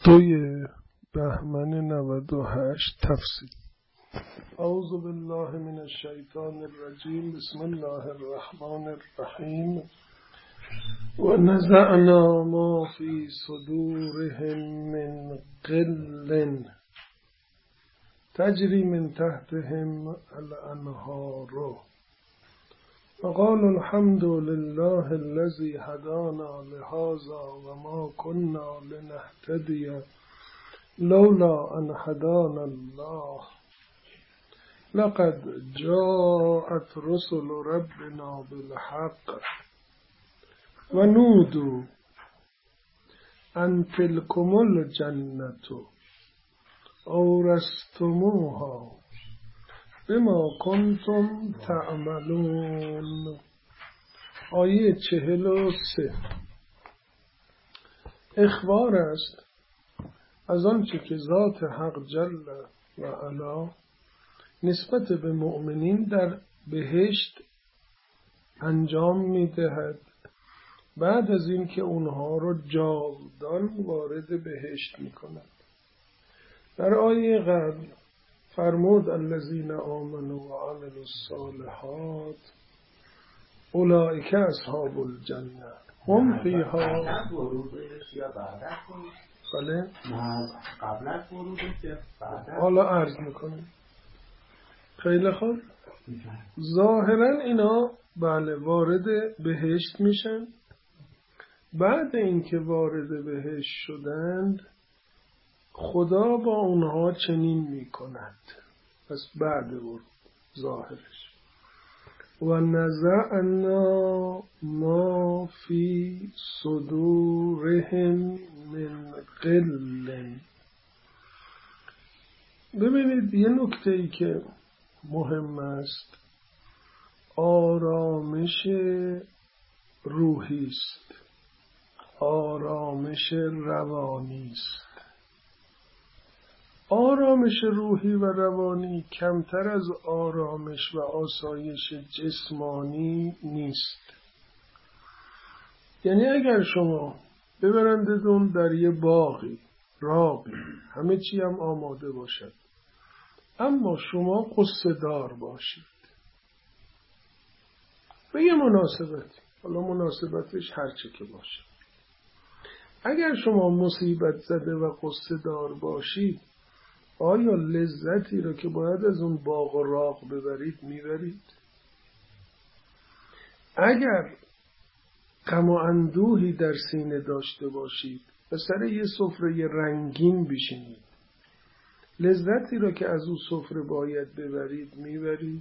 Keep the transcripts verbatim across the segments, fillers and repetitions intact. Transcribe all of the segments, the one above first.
دوی بهمن نود و هشت تفسیر. اعوذ بالله من الشیطان الرجیم. بسم الله الرحمن الرحیم. و نزعنا ما فی صدورهم من غل تجری من تحتهم الانهار وقال الحمد لله الذي هدانا لهذا وما كنا لنهتدي لولا أن هدانا الله لقد جاءت رسل ربنا بالحق ونودوا أن تلكم الجنة أورثتموها بما کنتم تعملون. آیه چهل و سه اخبار است از آنچه که ذات حق جل و علا نسبت به مؤمنین در بهشت انجام می دهد بعد از این که اونها رو جاودان وارد بهشت می کند. در آیه قبل فرمود الذین آمنوا و عملوا الصالحات اولئک اصحاب الجنه هم فیها. بله قبلا ورود که حالا عرض میکنیم. خیلی خوب. ظاهرا اینا بله وارد بهشت میشن. بعد اینکه وارد بهشت شدند خدا با اونها چنین میکند. پس بعد ورود ظاهرش و نزعنا ما فی صدورهم من غل. ببینید یه نکته ای که مهم است آرامش روحی است، آرامش روانی است. آرامش روحی و روانی کمتر از آرامش و آسایش جسمانی نیست. یعنی اگر شما ببرندتون در یه باغی راغی همه چی هم آماده باشد اما شما قصه دار باشید به یه مناسبتی، حالا مناسبتش هر چه که باشه، اگر شما مصیبت زده و قصه دار باشید آیا لذتی رو که باید از اون باغ و راغ ببرید میبرید؟ اگر غم و اندوهی در سینه داشته باشید و سر یه سفره رنگین بشینید لذتی رو که از اون سفره باید ببرید میبرید؟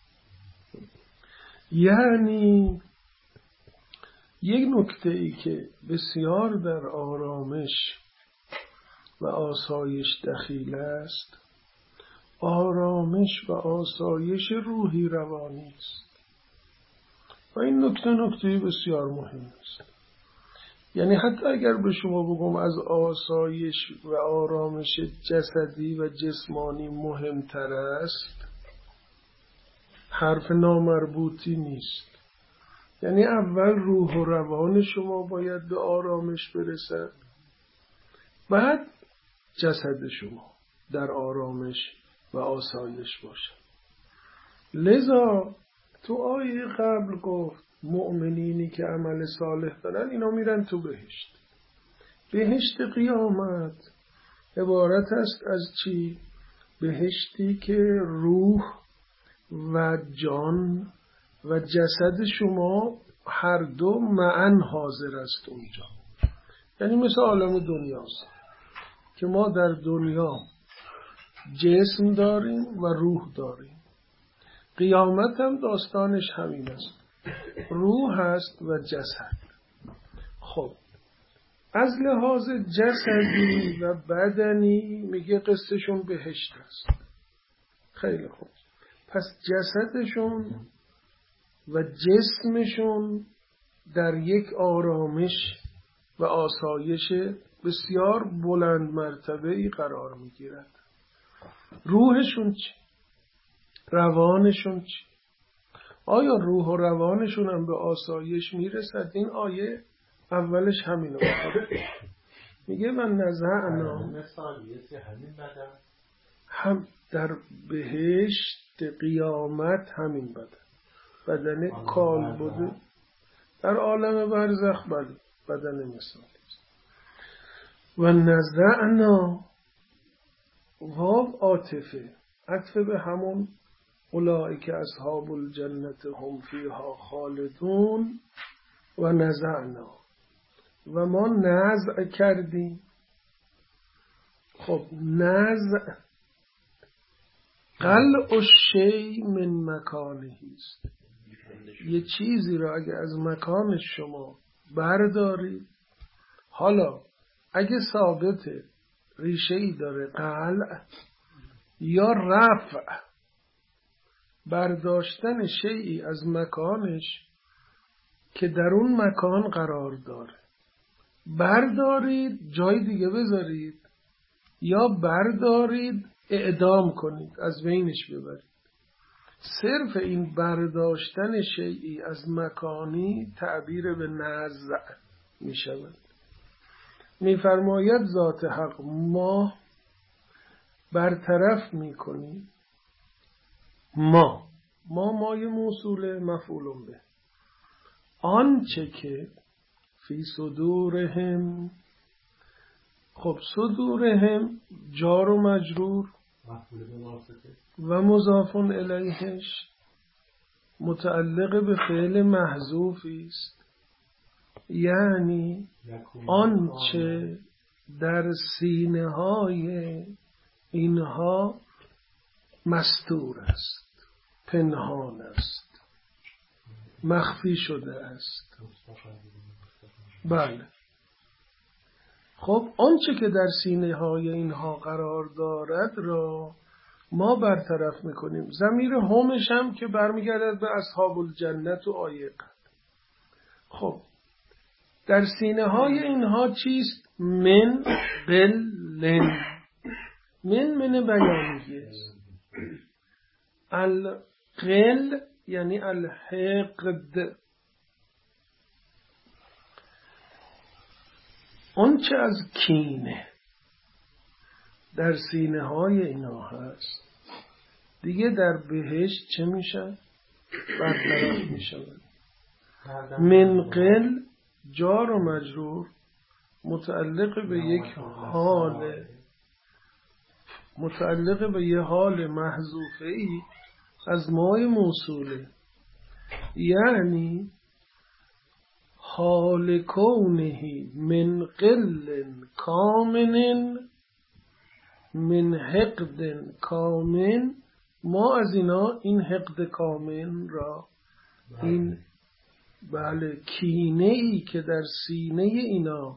یعنی یک نکته ای که بسیار در آرامش و آسایش دخیل است آرامش و آسایش روحی روانی است و این نکته نکته بسیار مهم است. یعنی حتی اگر به شما بگم از آسایش و آرامش جسدی و جسمانی مهمتر است حرف نامربوطی نیست. یعنی اول روح و روان شما باید به آرامش برسد بعد جسد شما در آرامش و آسایش باشد. لذا تو آیه قبل گفت مؤمنینی که عمل صالح دارن اینا میرن تو بهشت. بهشت قیامت عبارت است از چی؟ بهشتی که روح و جان و جسد شما هر دو معاً حاضر است اونجا. یعنی مثل عالم دنیاست که ما در دنیا جسم داریم و روح داریم. قیامت هم داستانش همین است، روح است و جسد. خب از لحاظ جسدی و بدنی میگه قصهشون بهشت است. خیلی خوب. پس جسدشون و جسمشون در یک آرامش و آسایش بسیار بلند مرتبه‌ای قرار میگیرد. روحشون چی؟ روانشون چی؟ آیا روح و روانشون هم به آسایش میرسد؟ این آیه اولش همینو میگه. میگه و نزعنا مثالیت همین بدن هم در بهشت قیامت همین بدن بدن کال بوده در عالم برزخ بله بدن مثالی و نزعنا واو عاطفه عطف به همون اولئک اصحاب الجنت هم فیها خالدون و نزعنا و ما نزع کردیم. خب نزع قلع الشیء من مکانه است. یه چیزی را اگه از مکان شما بردارید، حالا اگه ثابته ریشه‌ای داره قلع یا رفع، برداشتن شیئی از مکانش که در اون مکان قرار داره، بردارید جای دیگه بذارید یا بردارید اعدام کنید از بینش ببرید. صرف این برداشتن شیئی از مکانی تعبیر به نزع می شود. می فرماید ذات حق ما برطرف می کنیم، ما ما مای موصول مفعول به آنچه که فی صدورهم. خب صدورهم جار و مجرور و مضاف الیهش متعلق به فعل محذوفی است، یعنی آنچه در سینه های اینها مستور است، پنهان است، مخفی شده است. بله. خب آنچه که در سینه های اینها قرار دارد را ما برطرف میکنیم. ضمیر همش هم که برمیگردد به اصحاب الجنت و آیه قبل. خب در سینه های اینها چیست؟ من قلن، من من بیانیه است. القل یعنی الحقد، آنچه از کینه در سینه های اینا هست دیگه در بهشت چه میشه؟ برطرف میشه. من قل جار و مجرور متعلق به یک حال، متعلق به یک حال محذوفه ای از مای موصوله، یعنی حال کونه من قل کامن من حقد کامن. ما از اینا این حقد کامن را، این بله کینه ای که در سینه اینا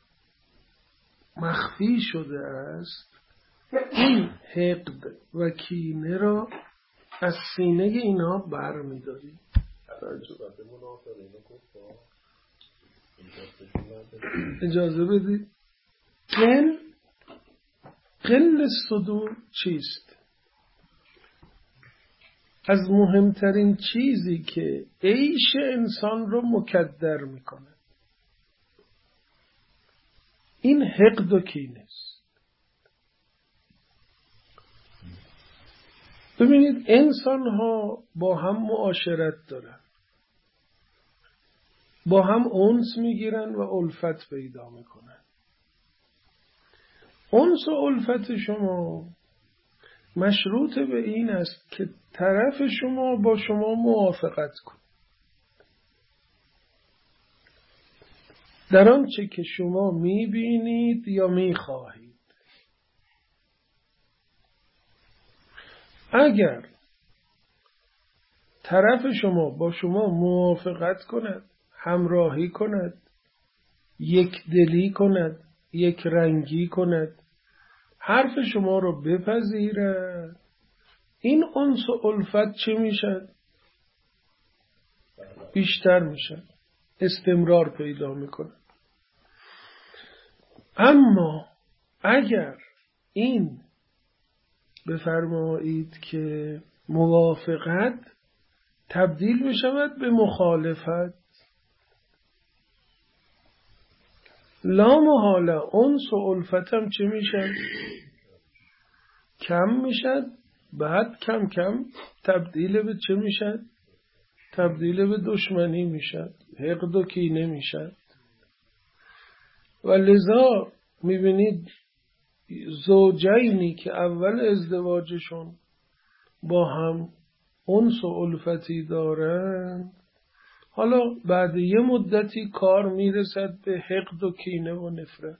مخفی شده است، این حقد و کینه را از سینه اینا بر می داریم. اجازه بدید. قل قل صدور چیست؟ از مهمترین چیزی که عیش انسان رو مکدر میکنه این حقد و کینه است. ببینید انسان ها با هم معاشرت دارن، با هم انس میگیرن و الفت پیدا میکنن. انس و الفت شما مشروط به این است که طرف شما با شما موافقت کن در آنچه که شما میبینید یا میخواهید. اگر طرف شما با شما موافقت کند، همراهی کند، یک دلی کند، یک رنگی کند، حرف شما رو بپذیرد، این انس و الفت چه میشد؟ بیشتر میشد، استمرار پیدا میکنه. اما اگر این بفرمایید که موافقت تبدیل بشود به مخالفت، لا محاله انس و الفتم چه میشن؟ کم میشن، بعد کم کم تبدیل به چه میشن؟ تبدیل به دشمنی میشن، حقد و کینه میشن. و لذا میبینید زوجینی که اول ازدواجشون با هم انس و الفتی دارن، حالا بعد یه مدتی کار میرسد به حقد و کینه و نفرت.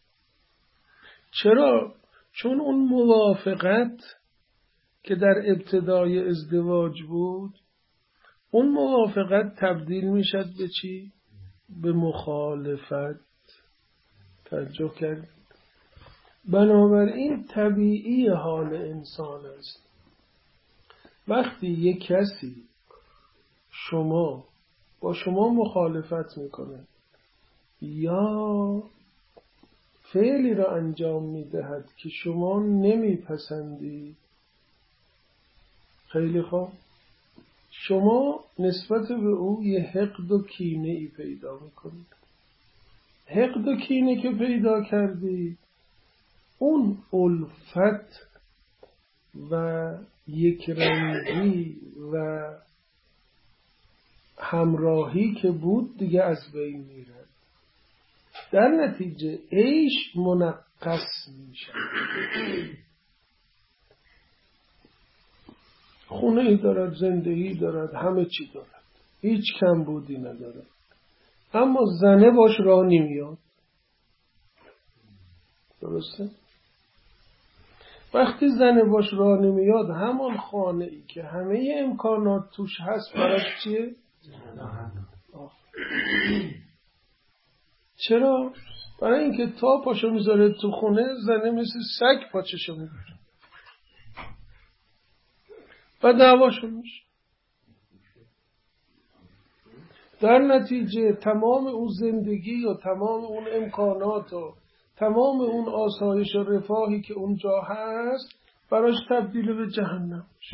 چرا؟ چون اون موافقت که در ابتدای ازدواج بود، اون موافقت تبدیل میشد به چی؟ به مخالفت. توجه کرد؟ بنابراین طبیعی حال انسان است وقتی یک کسی شما با شما مخالفت میکنه یا فعلی را انجام میدهد که شما نمیپسندید، خیلی خوب، شما نسبت به او یه حقد و کینه ای پیدا میکنید. حقد و کینه که پیدا کردید، اون الفت و یک رنگی و همراهی که بود دیگه از بین میره. در نتیجه عیش منقص میشه. خونه ای دارد، زندگی دارد، همه چی دارد، هیچ کم بودی ندارد، اما زنه باش راه نمیاد. درسته؟ وقتی زنه باش راه نمیاد، همان خانه ای که همه امکانات توش هست براش چیه؟ چرا؟ برای اینکه تا پاشو میذاره تو خونه، زنه مثل سگ پاچشو میذاره و دعواشون میشه. در نتیجه تمام اون زندگی و تمام اون امکانات و تمام اون آسایش و رفاهی که اونجا هست براش تبدیل به جهنم میشه.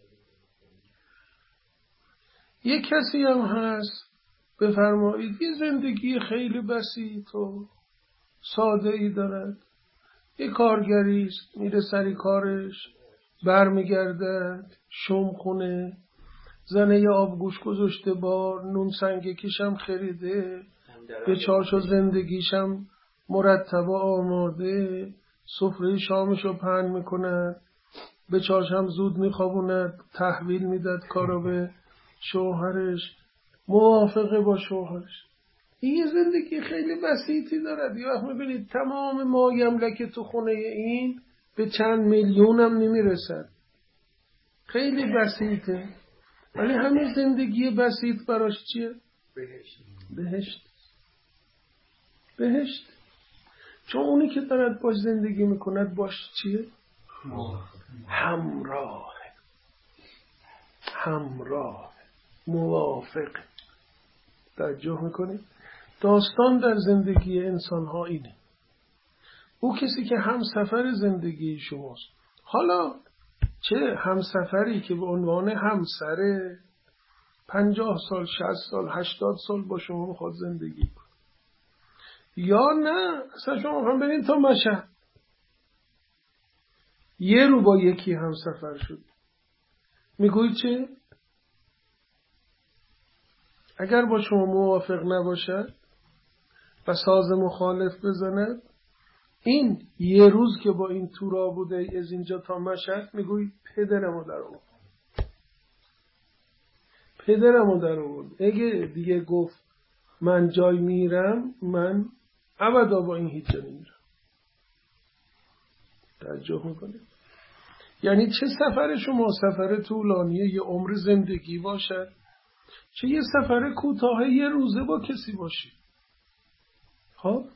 یک کسی هم هست بفرمایید یه زندگی خیلی بسیط و ساده ای دارد، یه کارگریست، میره سری کارش، برمیگرده شم خونه، زنه یه آبگوش گذاشته بار، نون سنگکیشم خریده، به چارچو زندگیشم مرتب و آماده، سفره شامشو پهن میکند، به چارشم زود میخوابوند، تحویل میداد کارو به شوهرش، موافقه با شوهرش. این یه زندگی خیلی بسیطی دارد. یه وقت میبینید تمام مایملک تو خونه این به چند میلیون هم نمیرسد، خیلی بسیطه، ولی همین زندگی بسیط براش چیه؟ بهشت. بهشت بهشت چون اونی که دارد باش زندگی میکند باش چیه؟ همراه همراه موافق. توجه میکنید؟ داستان در زندگی انسان ها اینه. او کسی که همسفر زندگی شماست، حالا چه همسفری که به عنوان همسره پنجاه سال، شصت سال، هشتاد سال با شما میخواد زندگی کنه، یا نه اصلا شما هم برین تا مشهد یه رو با یکی همسفر شد، میگوی چه؟ اگر با شما موافق نباشد و ساز مخالف بزند، این یه روز که با این تورا بوده از اینجا تا مشهد، میگوی پدرمو در آورد پدرمو در آورد اگه دیگه گفت من جای میرم، من ابدا با این هیچ جا نمیرم. توجه میکنه؟ یعنی چه سفر شما سفر طولانیه یه عمر زندگی باشد، چه یه سفر کوتاه یه روزه با کسی باشی. خب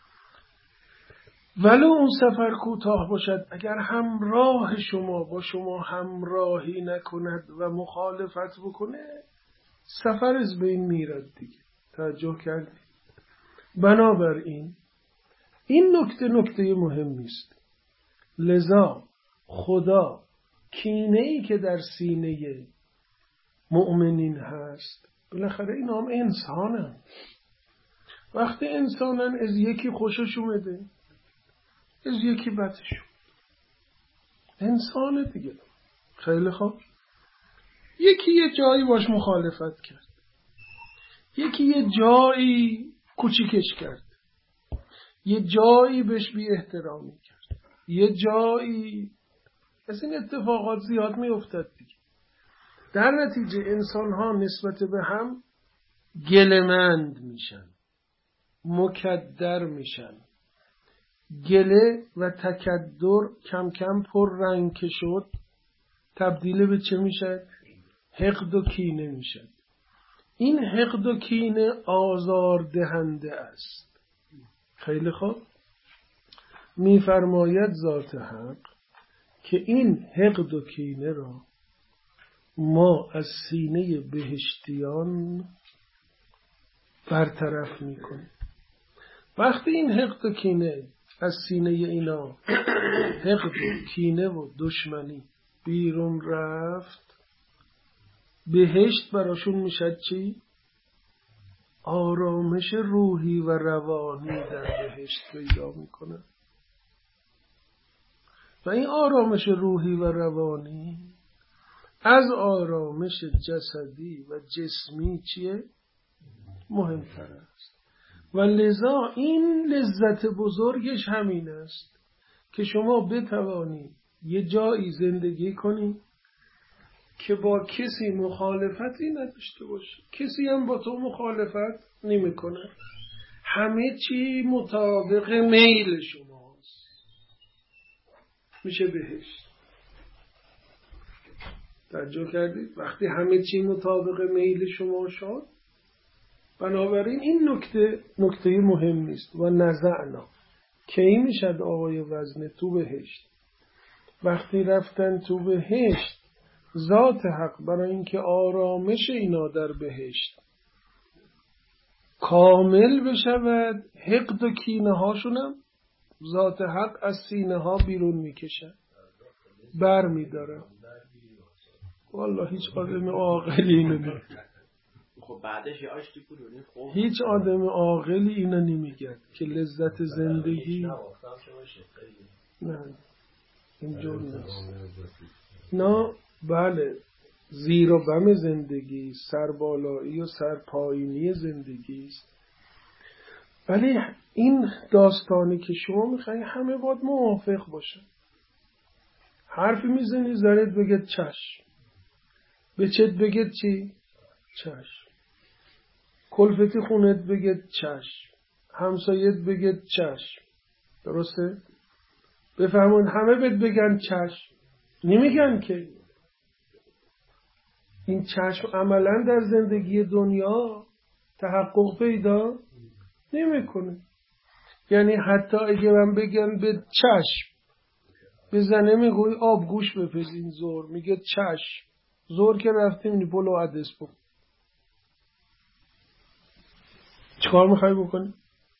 ولو اون سفر کوتاه باشد، اگر همراه شما با شما همراهی نکند و مخالفت بکنه، سفر از بین میرد دیگه. توجه کردید؟ بنابراین این نکته نکته مهمی است. لذا خدا کینه‌ای که در سینه مؤمنین هست، بالاخره اینا هم انسانن، وقتی انسانن از یکی خوشش اومده از یکی بدش انسان دیگه. خیلی خوب، یکی یه جایی باش مخالفت کرد، یکی یه جایی کوچیکش کرد، یه جایی بهش بی احترامی کرد، یه جایی، از این اتفاقات زیاد می افتد دیگه. در نتیجه انسان ها نسبت به هم گله‌مند میشن، مکدر میشن. گله و تکدر کم کم پر رنگ که شد تبدیل به چه میشد؟ حقد و کینه میشد. این حقد و کینه آزار دهنده است. خیلی خوب، میفرماید ذات حق که این حقد و کینه را ما از سینه بهشتیان برطرف میکنیم. وقتی این حقد و کینه از سینه اینا، حقد و کینه و دشمنی بیرون رفت، بهشت براشون میشد چی؟ آرامش روحی و روانی در بهشت پیدا میکنه. و این آرامش روحی و روانی از آرامش جسدی و جسمی چیه؟ مهمتر است. و لذا این لذت بزرگش همین است که شما بتوانی یه جایی زندگی کنی که با کسی مخالفتی نداشته باشی، کسی هم با تو مخالفت نمی کنه، همه چی مطابق میل شماست، میشه بهشت. توجه کردید؟ وقتی همه چی مطابق میل شما شد، بنابراین این نکته نکته مهم نیست. و نزعنا که این میشد آقای وزنه تو بهشت. وقتی رفتن تو بهشت، ذات حق برای اینکه آرامش اینا در بهشت کامل بشود، حقد و کینه هاشونم ذات حق از سینه ها بیرون میکشد، بر میداره. والله هیچ آدم عاقلی اینو نمیگه. خب بعدش یه آشتی کنونی خوب هیچ آدم عاقلی اینو نمیگه که لذت زندگی نه اینجور نیست. نه بله، زیر و بم زندگی، سربالایی و سرپایینی زندگی است، ولی این داستانی که شما میخوایی همه باید موافق باشه. حرفی میزنی زرت بگید چشم، به چت بگید چی؟ چشم. کلفتی خونت بگید چشم، همسایت بگید چشم. درسته؟ بفهمون همه بهت بگن چشم، نمیگن که. این چشم عملا در زندگی دنیا تحقق پیدا نمیکنه. یعنی حتی اگه من بگم به چشم بزنه، میگوی آب گوش بپزین زور، میگه چشم. زور که رفته اینی پلو عدس بکن. چکار میخوای بکنی؟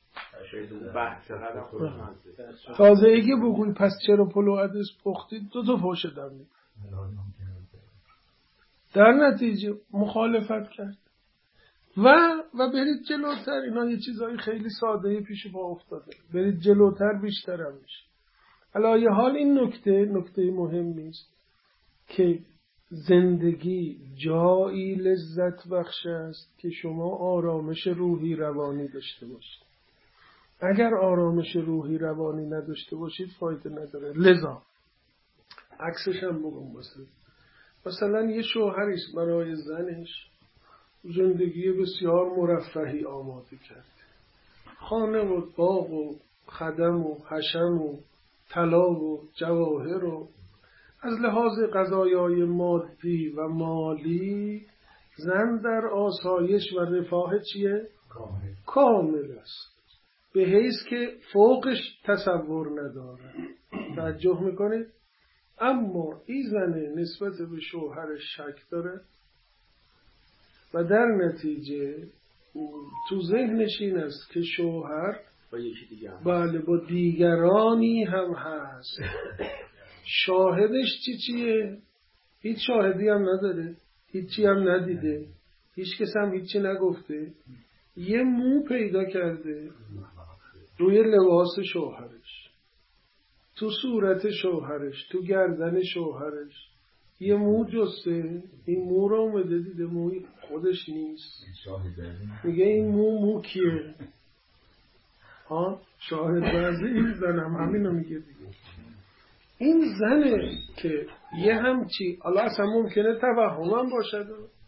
تازه اگه بگوی پس چرا پلو عدس پختید، دو تا فوش دم میکنی. در نتیجه مخالفت کرد. و و برید جلوتر. اینا یه چیزای خیلی ساده پیش پا افتاده. برید جلوتر، بیشتر هم میشه. علی حال این نکته نکته مهمی است که زندگی جایی لذت بخش است که شما آرامش روحی روانی داشته باشید. اگر آرامش روحی روانی نداشته باشید فایده نداره. لذا عکسش هم بگم، مثلا مثلا یه شوهریست برای زنش زندگی بسیار مرفهی آماده کرد، خانه و باغ و خدم و حشم و طلا و جواهر و از لحاظ قضایای مادی و مالی زن در آسایش و رفاه چیه؟ کامل, کامل است، به حیث که فوقش تصور نداره. توجه میکنه. اما این زنه نسبت به شوهرش شک داره و در نتیجه تو ذهنش این است که شوهر با یکی دیگه هم بله با دیگرانی هم هست. شاهدش چی چیه؟ هیچ شاهدی هم نداره، هیچی هم ندیده، هیچ کس هم هیچی نگفته. یه مو پیدا کرده روی لباس شوهرش، تو صورت شوهرش، تو گردن شوهرش یه مو جسته. این مو رو اومده دیده موی خودش نیست، میگه این مو مو کیه؟ ها شاهد بعضی این زنم همینو میگه دیگه. این زنه که یه همچی حالا اصلا ممکنه توهم هم باشد،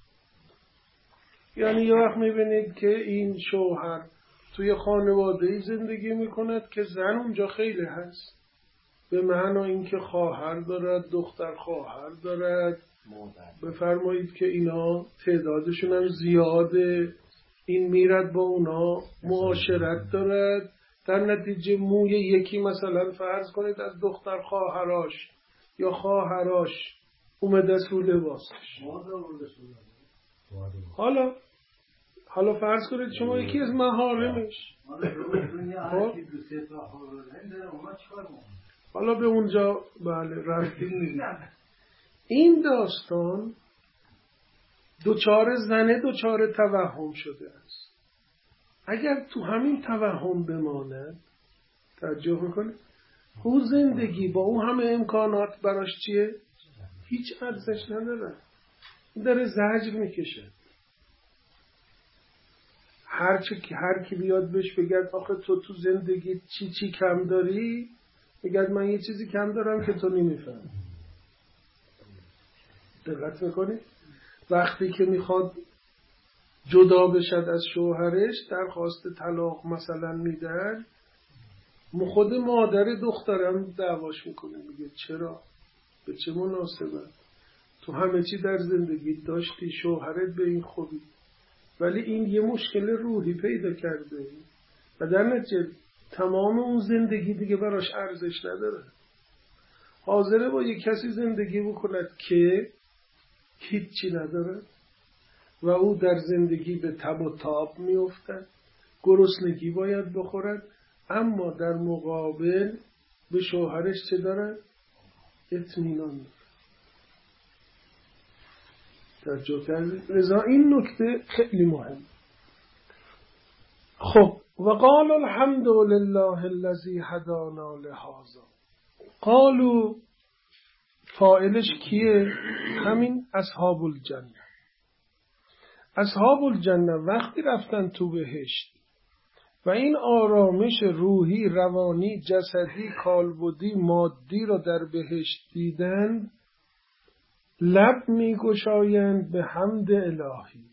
یعنی یه وقت میبینید که این شوهر توی خانواده‌ای زندگی میکند که زن اونجا خیلی هست، به معنی اینکه خواهر دارد، دختر خواهر دارد، بفرمایید که اینا تعدادشون هم زیاده، این میرد با اونا معاشرت دارد، در نتیجه موی یکی مثلا فرض کنید از دختر خواهراش یا خواهراش اومده رو لباسش. حالا حالا فرض کنید شما یکی از محارمش، حالا به اونجا بله رفتیم نیست. این داستان دوچار زنه دوچار توهم شده است. اگر تو همین توهم بماند، توجه میکنه او زندگی با اون همه امکانات براش چیه؟ هیچ ارزش نداره، داره زجر میکشه. هر چی هر کی بیاد بهش بگد آخه تو تو زندگی چی چی کم داری، بگد من یه چیزی کم دارم که تو نمیفهمی. دقت میکنی؟ وقتی که میخواد جدا بشد از شوهرش، درخواست طلاق مثلا میدن، خود مادر دخترم دعواش میکنه، میگه چرا؟ به چه مناسبت؟ تو همه چی در زندگی داشتی، شوهرت به این خوبی، ولی این یه مشکل روحی پیدا کرده و در نتیجه تمام اون زندگی دیگه براش ارزش نداره. حاضره با یک کسی زندگی بکند که هیچی نداره و او در زندگی به تب و تاب میافتد، گرسنگی باید بخورد، اما در مقابل به شوهرش چه دارد؟ اطمینان دارد. توجه کردید؟ لذا این نکته خیلی مهم. خب و قال الحمد لله الذی هدانا لهذا. قالوا فاعلش کیه؟ همین اصحاب الجنه. اصحاب الجنه وقتی رفتن تو بهشت و این آرامش روحی، روانی، جسدی، کالبدی، مادی را در بهشت دیدند، لب می گشایند به حمد الهی،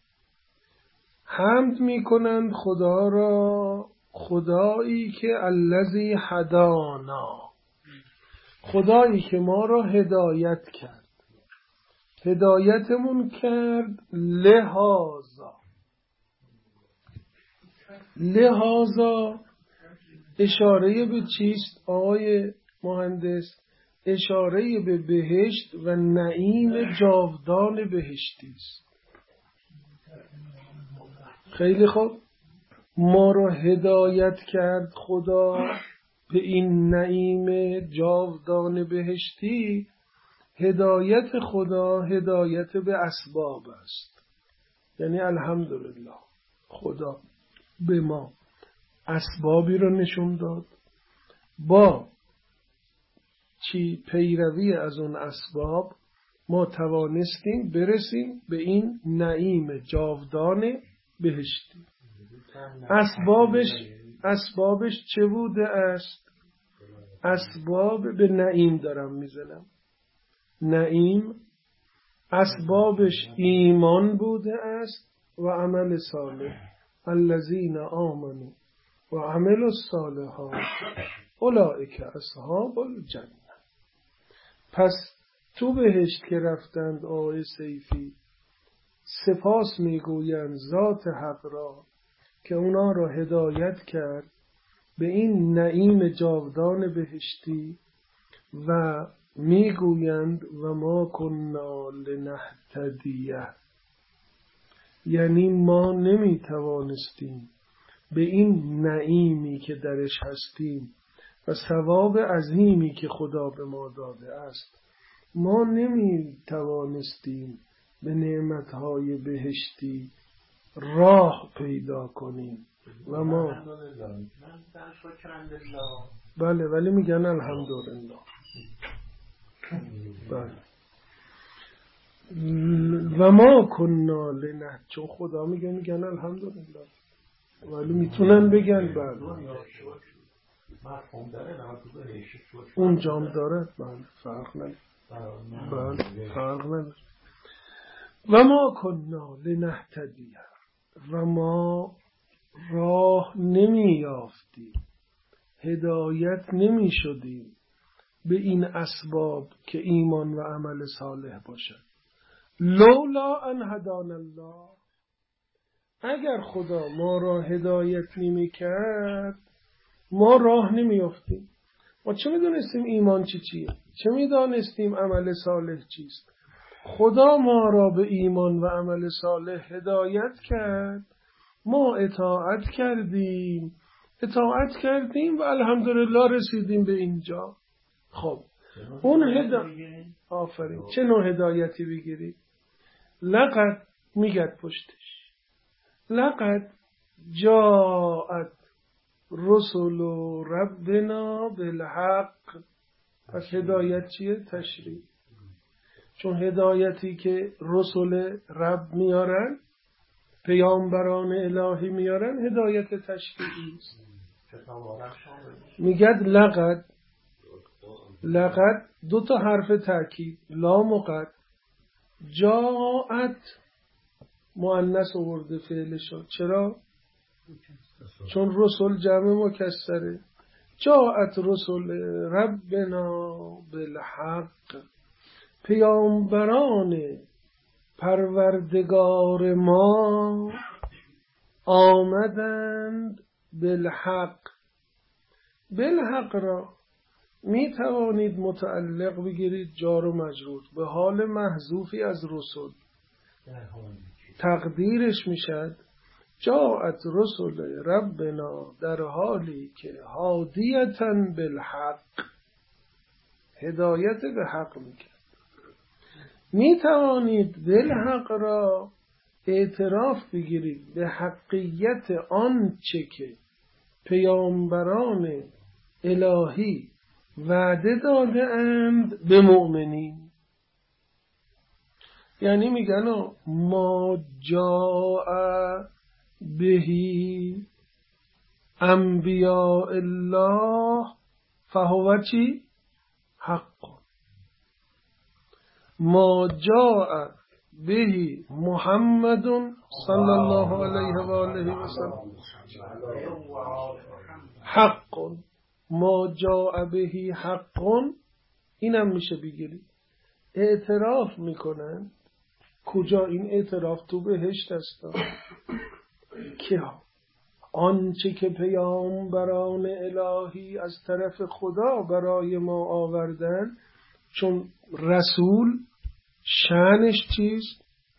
حمد می کنند خدا را، خدایی که الذی هدانا، خدایی که ما را هدایت کرد، هدایتمون کرد لهذا. لهذا اشاره به چیست آقای مهندس؟ اشاره به بهشت و نعیم جاودان بهشتی است. خیلی خوب، ما را هدایت کرد خدا به این نعیم جاودان بهشتی. هدایت خدا هدایت به اسباب است، یعنی الحمدلله خدا به ما اسبابی را نشون داد، با چی پیروی از اون اسباب ما توانستیم برسیم به این نعیم جاودان بهشتی. اسبابش اسبابش چه بوده است؟ اسباب به نعیم دارم میزنم. نعیم اسبابش ایمان بوده است و عمل صالح. الذین آمنوا و عملوا الصالحات اولئک اصحاب الجنه. پس تو بهشت که رفتند آقای سیفی، سپاس میگویند ذات حق را که اونا را هدایت کرد به این نعیم جاودان بهشتی و میگویند و ما کنا لنهتدیه، یعنی ما نمیتوانستیم به این نعیمی که درش هستیم و ثواب عظیمی که خدا به ما داده است، ما نمیتوانستیم به نعمتهای بهشتی راه پیدا کنیم و ما بله ولی میگن الحمدلله. بله و ما کنا لنه، چون خدا میگه میگن الحمدلله ولی میتونن بگن بله اون جام داره بله فرق نداره بله فرق نداره. و ما کنا لنهتدی، و ما راه نمی یافتیم، هدایت نمی شدیم به این اسباب که ایمان و عمل صالح باشد. لولا ان هدانا الله، اگر خدا ما را هدایت نمی کرد ما راه نمی یافتیم. ما چه می دانستیم ایمان چی چیه؟ چه می دانستیم عمل صالح چیست؟ خدا ما را به ایمان و عمل صالح هدایت کرد، ما اطاعت کردیم اطاعت کردیم و الحمدلله رسیدیم به اینجا. خب اون هدایت آفرین چه نوع هدایتی بگیرید؟ لقد میگد پشتش لقد جاءت رسل ربنا بالحق. پس هدایت چیه؟ تشریع. چون هدایتی که رسل رب میارن، پیامبران الهی میارن، هدایت تشریعی است. میگد لقد، لقد دو تا حرف تاکید، لام و قد. جاءت مؤنث آورده فعلشو، چرا؟ چون رسل جمع مکسره. جاءت رسل ربنا بالحق، پیامبران پروردگار ما آمدند بالحق. بالحق را می توانید متعلق بگیرید جار و مجرور به حال محذوفی از رسل، تقدیرش میشد جاءت رسل ربنا، در حالی که هادیتا بالحق، هدایت به حق میکرد. می توانید بالحق را اعتراف بگیرید به حقیت آنچه که پیامبران الهی وعده داده اند به مؤمنین. یعنی میگن ما جاء بهی انبیاء الله فهو چی؟ حق. ما جاء بهی محمد صلی الله علیه و آله و سلم حق. ما جاء بهی حق، اینم میشه بگیرید. اعتراف میکنن. کجا این اعتراف؟ تو بهشت است که آنچه که پیامبران الهی از طرف خدا برای ما آوردن، چون رسول شأنش چیست؟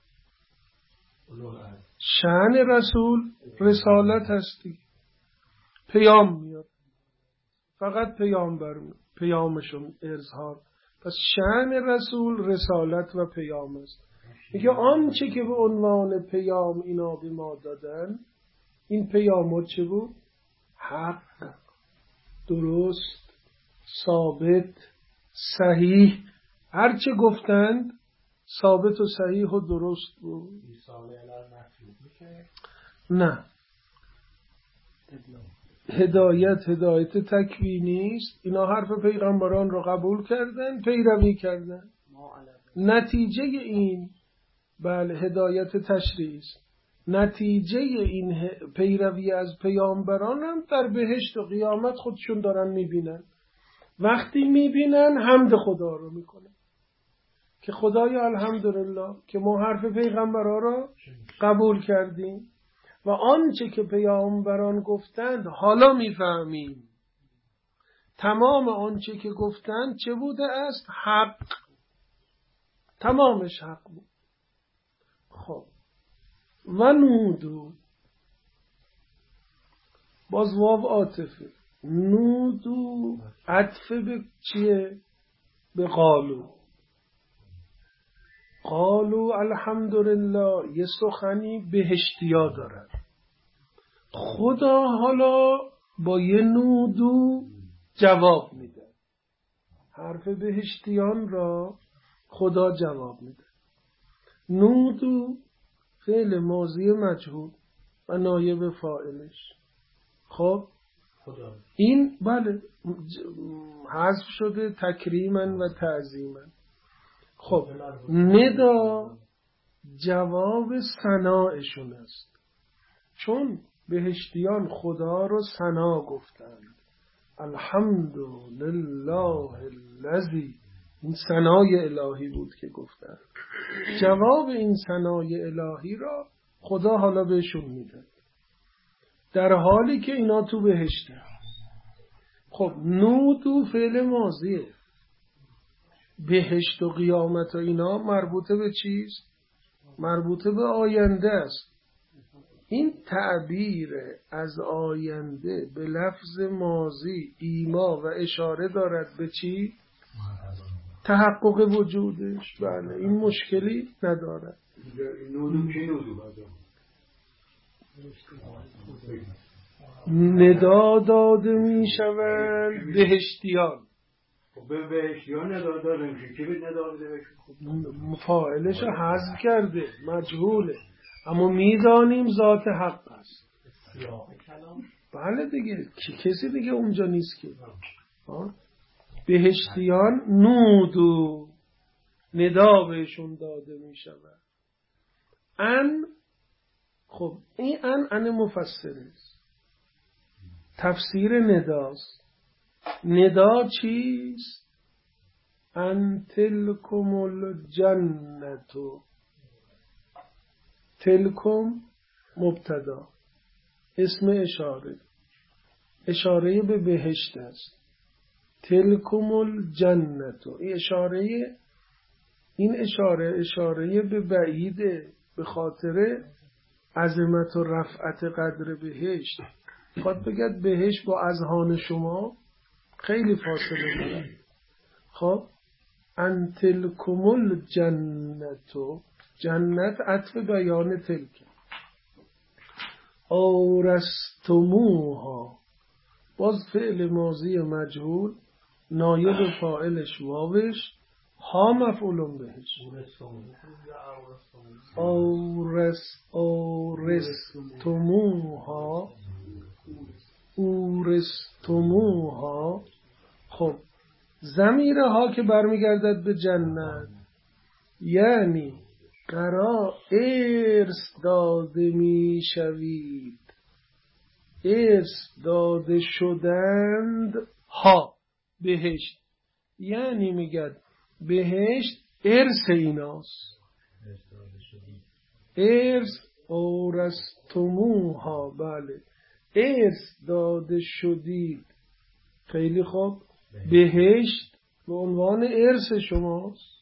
شأن رسول رسالت هستی، پیام میاد، فقط پیامبر پیامشون اظهار. پس شأن رسول رسالت و پیام است. میگه آنچه که به عنوان پیام اینا به ما دادن، این پیام چه بود؟ حق، درست، ثابت، صحیح. هرچه گفتند ثابت و صحیح و درست بود. نه، هدایت هدایت تکوینی است. اینا حرف پیغمبران رو قبول کردن، پیروی کردن. نتیجه این بله هدایت تشریعی است. نتیجه این پیروی از پیامبران هم در بهشت و قیامت خودشون دارن میبینن. وقتی میبینن حمد خدا رو میکنن که خدای الحمدلله که ما حرف پیغمبران رو قبول کردیم و آنچه که پیامبران گفتند حالا میفهمیم. تمام آنچه که گفتند چه بوده است؟ حق. تمامش حق بود. خب و نودو، باز واو عاطفه. نودو عطفه به چیه؟ به قالو. قالوا الحمدلله یه سخنی بهشتیا دارن. خدا حالا با یه نودو جواب میده. حرف بهشتیان را خدا جواب میده. نودو فعل ماضی مجهول و نایب فاعلش. خب خدا این بله حذف شده تکریما و تعظیما. خب ندا جواب ثنایشون است، چون بهشتیان خدا رو ثنا گفتند. الحمدلله الذی، این ثنای الهی بود که گفتند. جواب این ثنای الهی را خدا حالا بهشون میده در حالی که اینا تو بهشتن. خب نودو فعل ماضیه. بهشت و قیامت و اینا مربوطه به چیست؟ مربوطه به آینده است. این تعبیر از آینده به لفظ ماضی ایما و اشاره دارد به چی؟ تحقق وجودش. بله این مشکلی ندارد. نودو کی نودو ندا داده می شوند بهشتیان. خب به بهشتیان ندا داده میشه. کی به ندا بده بهشون؟ فاعلش رو حذف کرده مجهوله، اما میدانیم ذات حق است. بله دیگه کسی دیگه اونجا نیست که. بهشتیان نودو ندا بهشون داده می شود. ان، خب این ان ان مفسره است. تفسیر نداست. ندا چیست؟ ان تلکم الجنتو. تلکم مبتدا، اسم اشاره، اشاره به بهشت است. تلکم الجنتو، این اشاره این اشاره اشاره به بعیده، به خاطر عظمت و رفعت قدر بهشت. خواهد بگد بهشت با اذهان شما خیلی فاصله دارد. خب ان تلکم الجنتو، جنت عطف بیان تلک. اورستموها، باز فعل ماضی مجهول، نایب فاعلش واوش، ها مفعول بهش. اورس اورستموها اورستموها. خب ضمیر ها که برمیگردد به جنت، یعنی قرار ارث داده می شوید، ارث داده شدند ها بهشت، یعنی میگد بهشت ارث ایناست. ارث اورستموها، بله ارث داده شدید. خیلی خوب، بهشت به عنوان ارث شماست.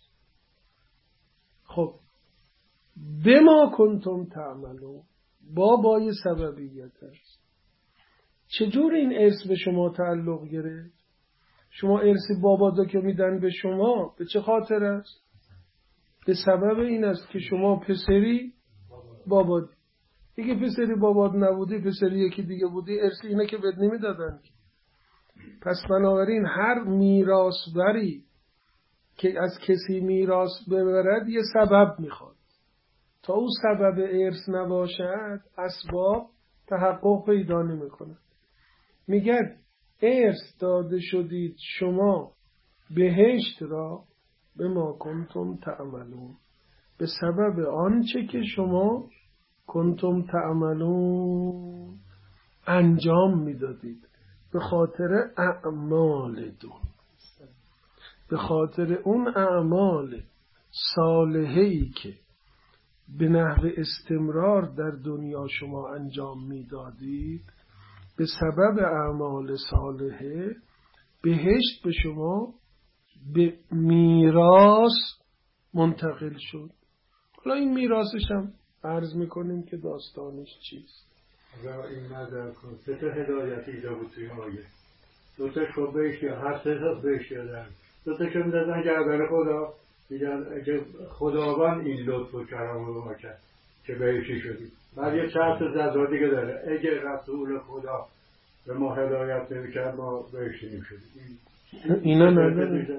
خب بما کنتم تعملون، با بای سببیت است. چجور این ارث به شما تعلق گرفت؟ شما ارث بابادا که میدن به شما به چه خاطر است؟ به سبب این است که شما پسری باباد دیگه، پسری باباد نبودی، پسری یکی دیگه بودی، ارث اینه که بد نمیدادن. پس بنابراین هر میراث بری که از کسی میراث ببرد یه سبب میخواد. تا او سبب ارث نباشد اسباب تحقق پیدا نمیکنه. میگه ارث داده شدید شما بهشت را به ما کنتم تعملون، به سبب آنچه که شما کنتم تعملون انجام میدادید، به خاطر اعمالتون، به خاطر اون اعمال صالحی که به نحو استمرار در دنیا شما انجام میدادید، به سبب اعمال صالحه بهشت به شما به میراث منتقل شد. حالا این میراثش هم عرض میکنیم که داستانش چیست. اگر این نظر کن سه تا هدایت ایجا بود توی آیه، دو تا شو بهشتی، هر سه تا بهشتی دارن، دو تا شو میدادن گردن خدا، میگن اگه خداوند این لطف و کرم رو ما کرد که بهشتی شدیم. بعد یه چند تا جزا دیگه داره. اگه رسول خدا به ما هدایت نمی‌کرد ما بهشتی نمی‌شدیم. اینا نداره.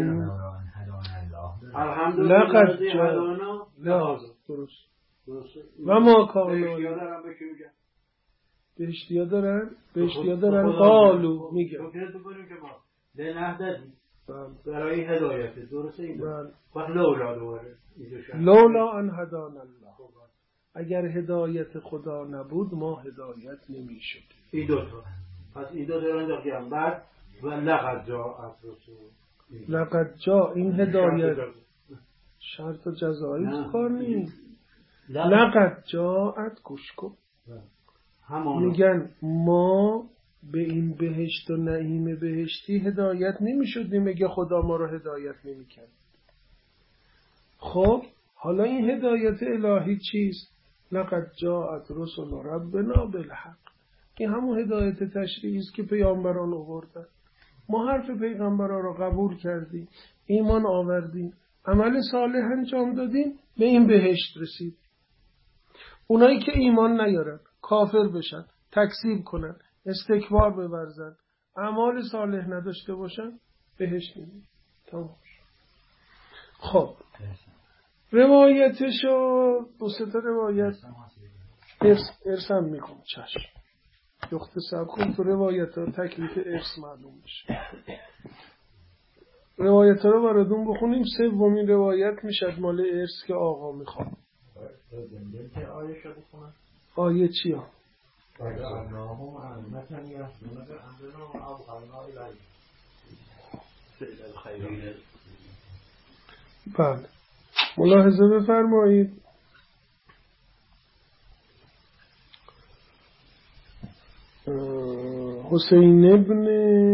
الحمدلله لقد هدانا درست. درست. و ما کانوا بهشتی‌ها دارن به کی میگن؟ بهشتی‌ها دارن بهشتی‌ها دارن قالو میگن فکر می‌کنیم که ما به نهددیم بله برای هدایت درسته این بله وقت لولا دوباره لولا ان هدانا الله اگر هدایت خدا نبود ما هدایت نمی‌شد. این دو تا پس این دو تا دارن که بعد و لقد جاء از رسول لقد جاء این هدایت شرط و جزایی تو کار نیست. لقد جاءت گوش کن میگن ما به این بهشت و نعیم بهشتی هدایت نمی شدیم اگه خدا ما رو هدایت نمی کرد. خب حالا این هدایت الهی چیست؟ لقد جاءت رسل ربنا بالحق. این همون هدایت تشریعی است که پیامبران آوردن. ما حرف پیغمبران رو قبول کردیم، ایمان آوردیم، عمل صالح انجام دادیم، به این بهشت رسید. اونایی که ایمان نیارن، کافر بشن، تکذیب کنن، استکبار بورزن، اعمال صالح نداشته باشن، بهشت نمیرن. تمام. خب روایتشو دو سه تا روایت ارس ارسم میکنم. چشم دخت سب کن تو روایت ها تکلیف ارس معلوم میشه. روایت ها رو براتون بخونیم. سومین روایت میشد مال ارس که آقا میخواد. آیه چی ها؟ بله ملاحظه بفرمایید. حسین ابن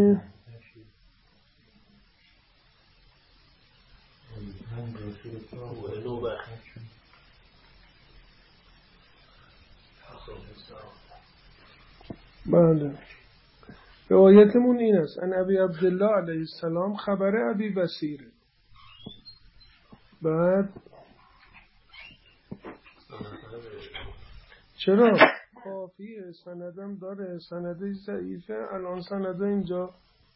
بله روایتمون این است. ان ابی عبدالله علیه السلام خبر ابی بصیر. بعد چرا کافیه سندم داره، سنده ضعیفه. الان سنده اینجا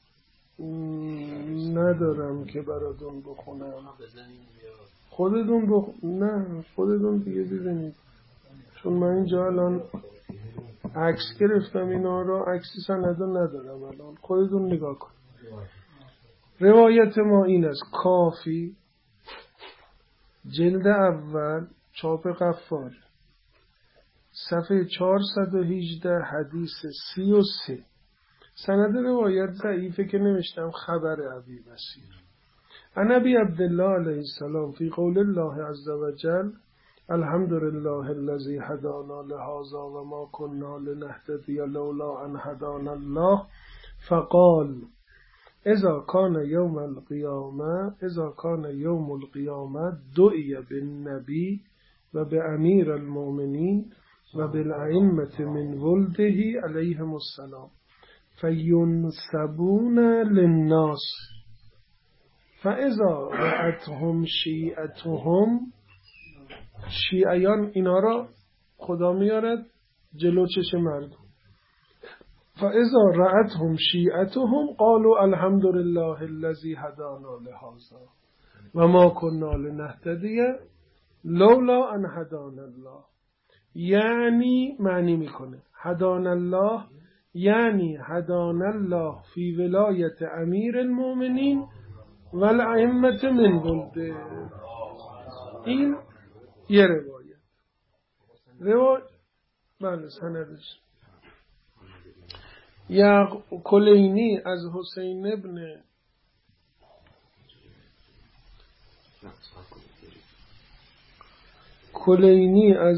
ندارم که براتون بخونم. خودتون بخ... نه خودتون دیگه بزنید چون من اینجا الان عکس گرفتم اینا رو، عکسی سنده ندارم الان. خودتون نگاه کن. روایت ما این است. کافی جلد اول چاپ قفار صفحه چهارصد و هجده حدیث سی و سه. سند روایت ضعیفه که نوشتم خبر ابی بصیر. ان ابی عبدالله علیه السلام فی قول الله عز وجل الحمدلله الذی هدانا لهذا و ما كنا لنهتدی لولا ان هدانا الله فقال اذا كان يوم القيامه اذا كان يوم القيامه دعي بالنبي و بامیر المؤمنین و بالائمة من ولده علیهم السلام فینسبون للناس فاذا رأتهم شیعتهم. شیعیان اینا را خدا میارد جلو چشم مردم. فاذا رأتهم شیعتهم قالوا الحمد لله الذي هدانا لهذا و ما كنا لنهتدی لولا ان هدانا الله. یعنی معنی میکنه هدان الله یعنی هدان الله فی ولایت امیر المؤمنین و الائمة من ولده. این یه روایت. روایت بله سندش یا کلینی از حسین ابن کلینی از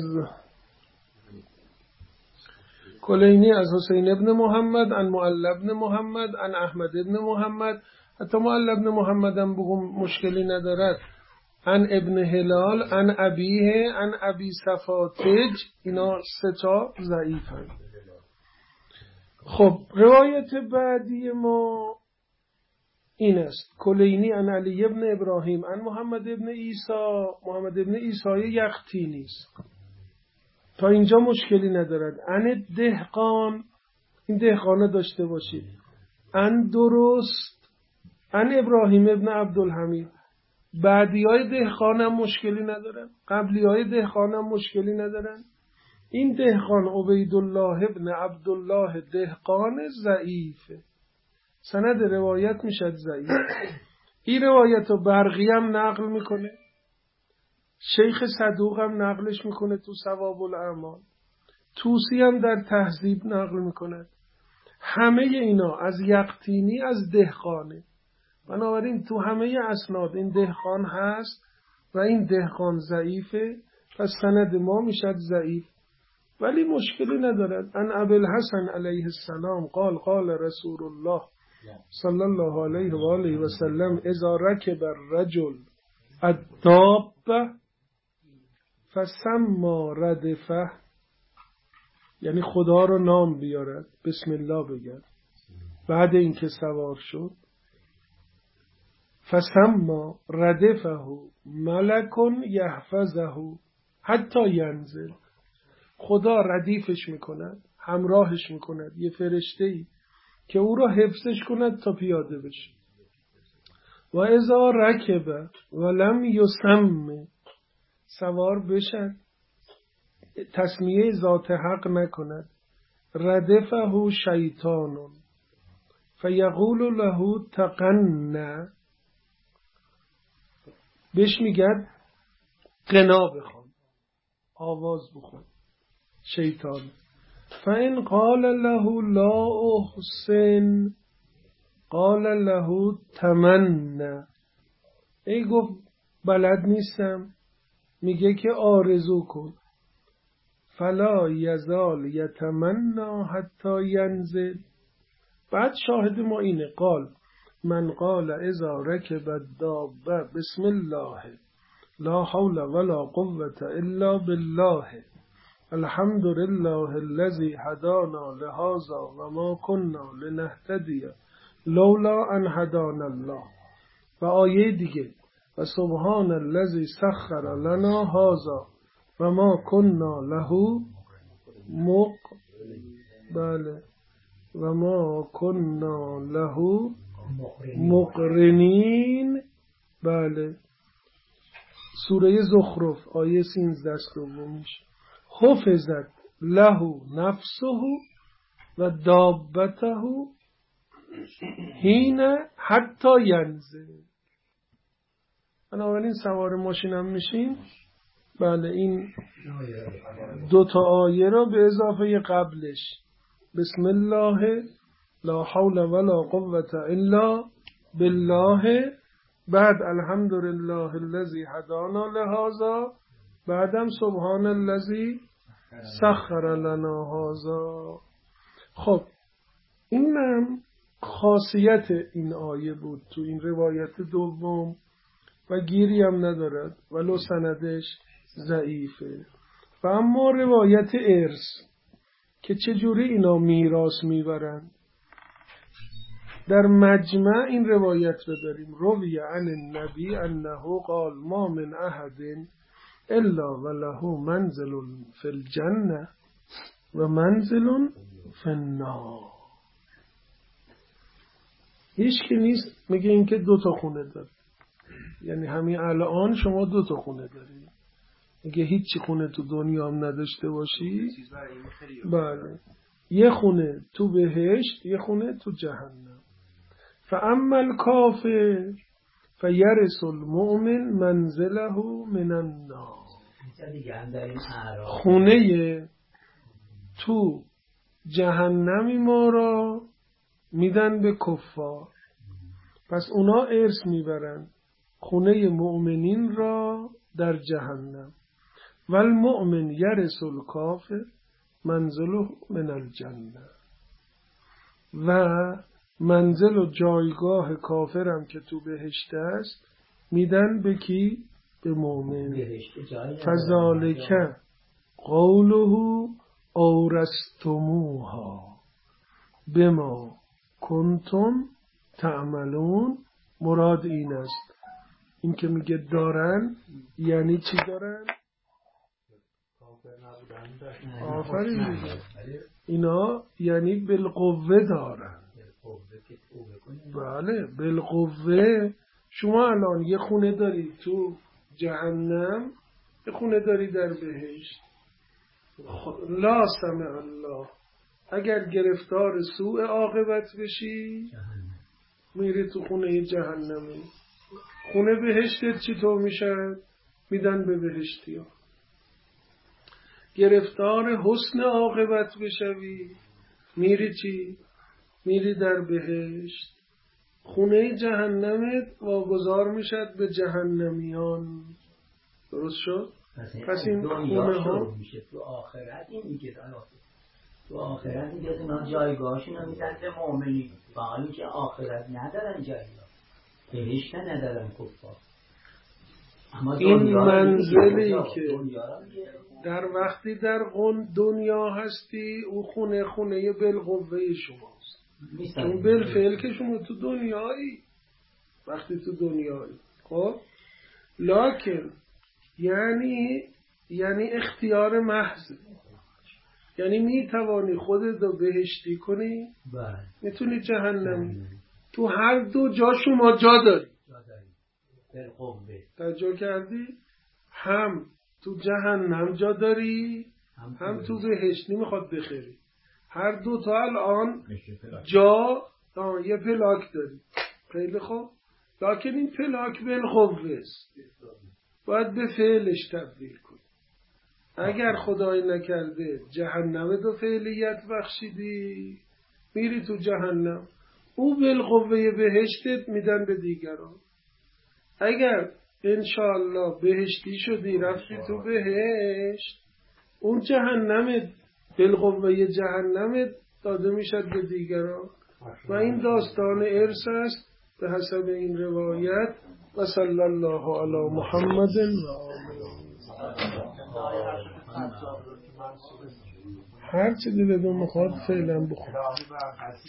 کلینی از حسین ابن محمد عن معل ابن محمد عن احمد ابن محمد. حتی معل ابن محمد هم بگم مشکلی ندارد. عن ابن هلال عن ابیه عن ابی صفاتج. اینا سه تا ضعیفن. خب روایت بعدی ما این است. کلینی عن علی ابن ابراهیم عن محمد ابن عیسی، محمد ابن عیسی یختی نیست، تا اینجا مشکلی ندارد. عن دهقان، این دهقانه داشته باشید. عن درست عن ابراهیم ابن عبدالحمید، بعدی های دهقان هم مشکلی ندارن، قبلی های دهقان هم مشکلی ندارن. این دهقان عبیدالله ابن عبدالله دهقان ضعیفه، سند روایت میشد ضعیف. این روایت رو برقی هم نقل میکنه، شیخ صدوق هم نقلش میکنه تو ثواب الاعمال، توسی هم در تهذیب نقل میکنه. همه اینا از یقطینی از دهقانه. بنابراین تو همه اسناد این دهقان هست و این دهقان ضعیفه، پس سند ما میشد ضعیف. ولی مشکلی ندارد. ان ابوالحسن علیه السلام قال قال رسول الله صلی الله علیه و آله و سلم اذا رکب الرجل الدابه فسما ردفه، یعنی خدا رو نام بیارد، بسم الله بگرد بعد اینکه سوار شد. فسما ردفه ملک یحفظه حتی ینزل، خدا ردیفش میکند، همراهش میکند، یه فرشته‌ای که او را حفظش کند تا پیاده بشه. و اذا رکب ولم یسم، سوار بشد تسمیه ذات حق نکند، ردفه شیطان فیقول له تقنع، بهش میگن قنا بخوان، آواز بخوان شیطان. فإن قال له لا احسن قال له تمنى، ای گفت بلد نیستم، میگه که آرزو کن. فلا یزال یتمنى حتی ینزل. بعد شاهد ما اینه، قال من قال اذا رکب الدابه بسم الله لا حول ولا قوة الا بالله الحمد لله الذي هدانا لهذا وما كنا لنهتدي لولا ان هدانا الله. و آیه دیگه و سبحان الذي سخر لنا هذا وما كنا له مق بله و ما كنا له مقرنین. بله سوره زخرف آیه سیزده دومیش. حفظت له نفسه و دابته حین حتی ینزل. بنابراین سوار ماشین هم میشین. بله این دو تا آیه را به اضافه قبلش بسم الله لا حول ولا قوة الا بالله، بعد الحمد لله الذي هدانا لهذا، بعدم سبحان الذي سخر لنا هذا. خب اینم خاصیت این آیه بود تو این روایت دوم و گیری هم ندارد ولو سندش ضعیفه. و اما روایت ارث که چجوری اینا میراث میبرند، در مجمع این روایت رو داریم. روی عن النبی انه قال ما من احد الا وله منزل فی الجنه و منزل فی النار. هیچ کی نیست میگه این که دو تا خونه داره، یعنی همین الان شما دو تا خونه دارید. میگه هیچی خونه تو دنیا هم نداشته باشی، بله یه خونه تو بهشت یه خونه تو جهنم. فاما الکافر فیرث المؤمن منزله من النار. خونه تو جهنمی ما را میدن به کفار، پس اونا ارث میبرن خونه مؤمنین را در جهنم. والمؤمن یرث الکافر منزله من الجنه. و منزل و جایگاه کافرم که تو بهشت است میدن به کی؟ به مؤمن. فذالک قوله اورثتموها بما کنتم تعملون مراد این است. این که میگه دارن یعنی چی دارن؟ آفرین میگه اینا یعنی بالقوه دارن. بله بالقوه. شما الان یه خونه داری تو جهنم، یه خونه داری در بهشت. لا سمع الله، اگر گرفتار سوء عاقبت بشی میری تو خونه جهنمی. خونه بهشتت چطور میشه؟ میدن به بهشتی ها. گرفتار حسن عاقبت بشوی میری چی؟ میری در بهشت. خونه جهنمت واگذار میشد به جهنمیان. درست شد؟ پس این خونه ها میشه تو آخرت. این میگه تو آخرت میگه اینا جایگاهشون رو میدن به مؤمنین، حالی که آخرت ندارن جایگاه، بهشت ندارن کفار. این منزلی که در وقتی در دنیا هستی او خونه خونه بالقوه شماست. چون بالفعل که شما تو دنیایی، وقتی تو دنیایی خب لکن یعنی یعنی اختیار محض، یعنی میتوانی خودت رو بهشتی کنی، میتونی جهنمی. تو هر دو جا شما جا داری. توجه کردی؟ هم تو جهنم جا داری، هم تو بهشت. نمیخواد بخری. هر دو تا الان جا یه پلاک داری. خیلی خوب. لکن این پلاک بالقوه است، باید به فعلش تبدیل کنی. اگر خدای نکرده جهنم دو فعلیت بخشیدی میری تو جهنم، او بالقوه بهشتت میدن به دیگران. اگر انشاءالله بهشتی شدی رفتی تو بهشت، اون جهنمت بالقوه جهنمت داده میشد به دیگران. و این داستان ارث است به حسب این روایت. و صلی الله علی محمد و آله. هر چی دلتون میخواد فعلا بخون.